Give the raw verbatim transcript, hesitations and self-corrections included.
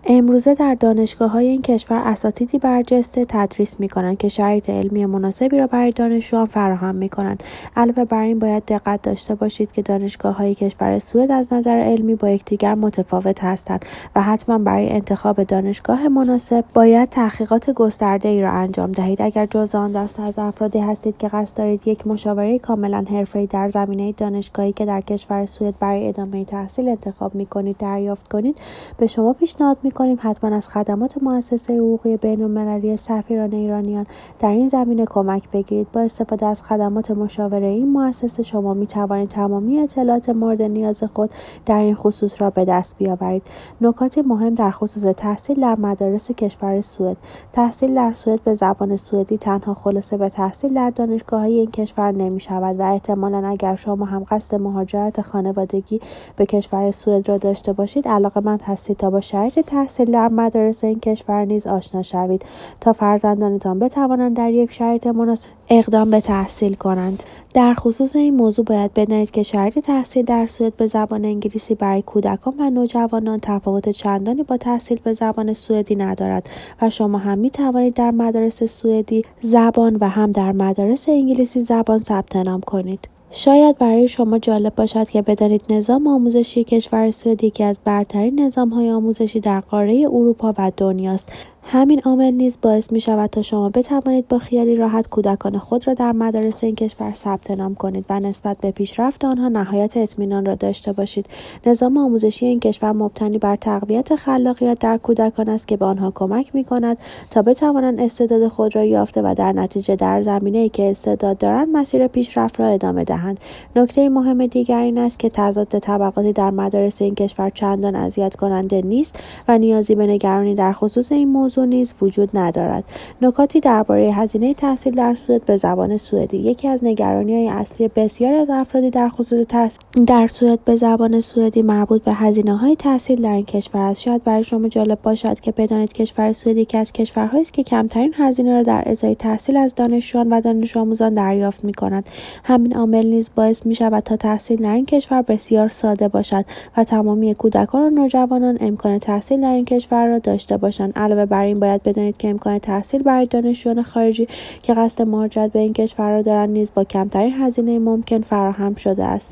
امروزه در دانشگاه‌های این کشور اساتیدی برجسته تدریس می‌کنند که شرایط علمی مناسبی را برای دانشجویان فراهم می‌کنند. علاوه بر این باید دقت داشته باشید که دانشگاه‌های کشور سوئد از نظر علمی با یکدیگر متفاوت هستند و حتما برای انتخاب دانشگاه مناسب باید تحقیقات گسترده‌ای را انجام دهید. اگر جزو آن دسته از افرادی هستید که قصد دارید یک مشاوره کاملا حرفه‌ای در زمینه دانشگاهی که در کشور سوئد برای ادامه تحصیل انتخاب می‌کنید دریافت کنید، به شما پیشنهاد می‌کنیم حتما از خدمات مؤسسه حقوقی بین‌المللی سفیران ایرانیان در این زمینه کمک بگیرید. با استفاده از خدمات مشاوره این مؤسسه شما می‌توانید تمامی اطلاعات مورد نیاز خود در این خصوص را به دست بیاورید. نکات مهم در خصوص تحصیل در مدارس کشور سوئد. تحصیل در سوئد به زبان سوئدی تنها خلاصه به تحصیل در دانشگاه‌های این کشور نمی‌شود و احتمالاً اگر شما هم قصد مهاجرت خانوادگی به کشور سوئد را داشته باشید علاقه‌مند هستید تا با شرایط تحصیل در مدارس این کشور نیز آشنا شوید تا فرزندانتان بتوانند در یک شرایط مناسب اقدام به تحصیل کنند. در خصوص این موضوع باید بدانید که شرایط تحصیل در سوئد به زبان انگلیسی برای کودکان و نوجوانان تفاوت چندانی با تحصیل به زبان سوئدی ندارد و شما هم می توانید در مدارس سوئدی زبان و هم در مدارس انگلیسی زبان ثبت نام کنید. شاید برای شما جالب باشد که بدانید نظام آموزشی کشور سوئد یکی از برترین نظام‌های آموزشی در قاره اروپا و دنیاست. همین عامل نیز باعث می شود تا شما بتوانید با خیالی راحت کودکان خود را در مدارس این کشور ثبت نام کنید و نسبت به پیشرفت آنها نهایت اطمینان را داشته باشید. نظام آموزشی این کشور مبتنی بر تقویت خلاقیت در کودکان است که به آنها کمک می کند تا بتوانند استعداد خود را یافته و در نتیجه در زمینه‌ای که استعداد دارند مسیر پیشرفت را ادامه دهند. نکته مهم دیگر این است که تضاد طبقاتی در مدارس این کشور چندان اذیت کننده نیست و نیازی به نگرانی در خصوص این موضوع نیز وجود ندارد. نکاتی درباره هزینه تحصیل در سوئد به زبان سوئدی. یکی از نگرانی‌های اصلی بسیاری از افرادی در خصوص تحصیل در سوئد به زبان سوئدی مربوط به هزینه‌های تحصیل در این کشور است. شاید برای شما جالب باشد که بدانید کشور سوئد یکی از کشورهایی است که کمترین هزینه را در ازای تحصیل از دانشجویان و دانش آموزان دریافت می‌کند. همین عامل نیز باعث می‌شود تا تحصیل در این کشور بسیار ساده باشد و تمامی کودکان و نوجوانان امکان تحصیل در این کشور را داشته باشند. علاوه بر این باید بدانید که امکان تحصیل برای دانشجویان خارجی که قصد مهاجرت به این کشور را دارند نیز با کمترین هزینه ممکن فراهم شده است.